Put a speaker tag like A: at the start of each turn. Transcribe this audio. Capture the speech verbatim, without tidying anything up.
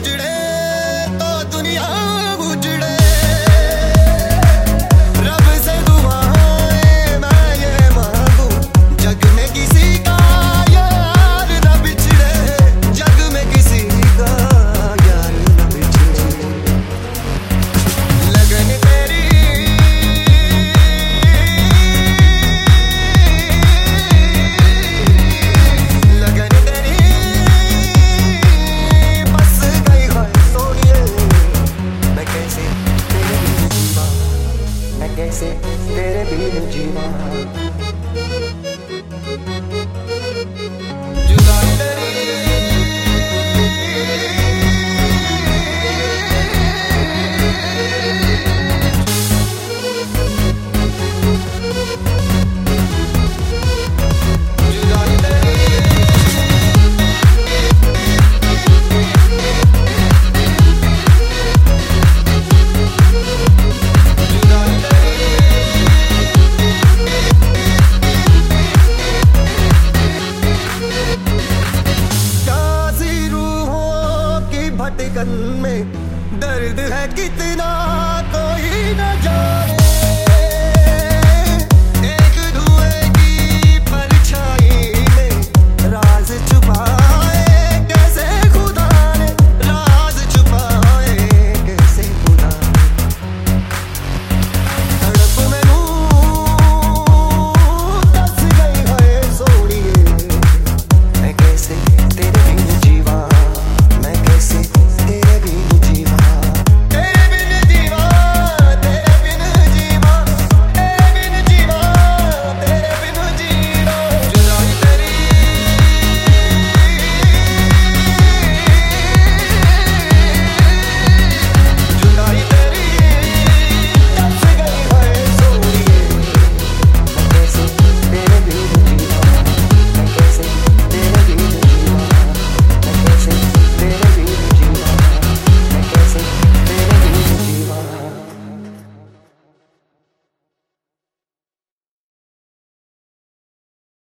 A: उजड़े तो दुनिया उजड़े। रब से दुआएं मैं ये मांगू, जग में किसी का यार न बिछड़े, जग में किसी का यार न बिछड़े। लगन तेरी लगन तेरी बस गई है सोनिए। मैं कैसे तेरे बिन जीवा, मैं कैसे तेरे बिन जीवा। जुदाई तेरी जुदाई तेरी जुदाई तेरी प्यासी रूहों की भटकन में दर्द है कितना कोई न जाने।